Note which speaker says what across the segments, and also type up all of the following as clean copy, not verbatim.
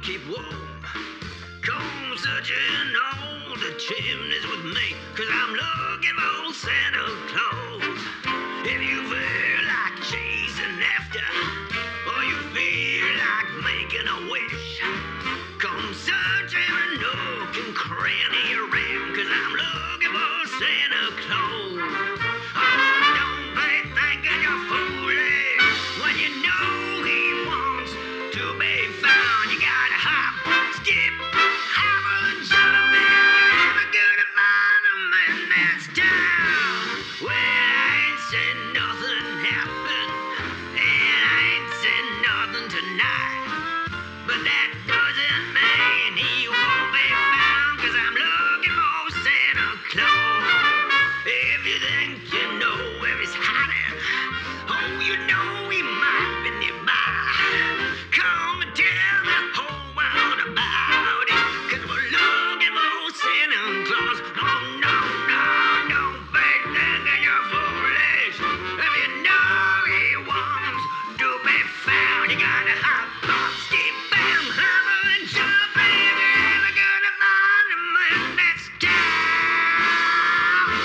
Speaker 1: keep warm. Come searching all the chimneys with me, 'cause I'm looking for Santa Claus. If you feel like chasing after, or you feel like making a wish, come search every nook and cranny around, 'cause I'm looking for Santa Claus. Oh, don't be thinking you're foolish when you know he wants to be found. You gotta hop, skip, hop and jump, and you're never gonna find him in this town. Well, I ain't seen nothing happen, and I ain't seen nothing tonight, but that doesn't mean he won't be found, 'cause I'm looking for Santa Claus. If you think you know where he's hiding, oh, you know he might be nearby. Come and tell the whole world about it, 'cause we're looking for Santa Claus. Oh, no, no, don't be thinking you're foolish. If you know he wants to be found, you gotta hop, hop, skip, bam, hammer, and jump, and you're never gonna find him in this town.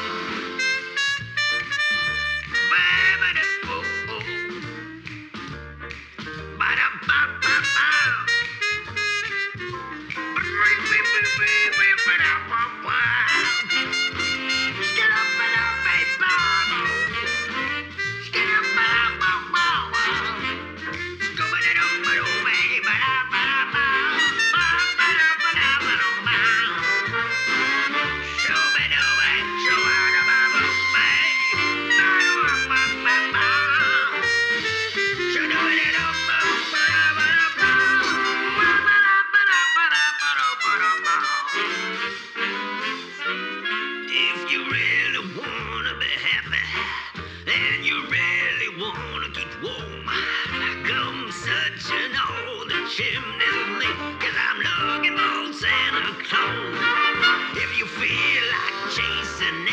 Speaker 1: If you really wanna be happy, and you really wanna keep warm, come searching all the chimneys with me, 'cause I'm looking for Santa Claus. If you feel like chasing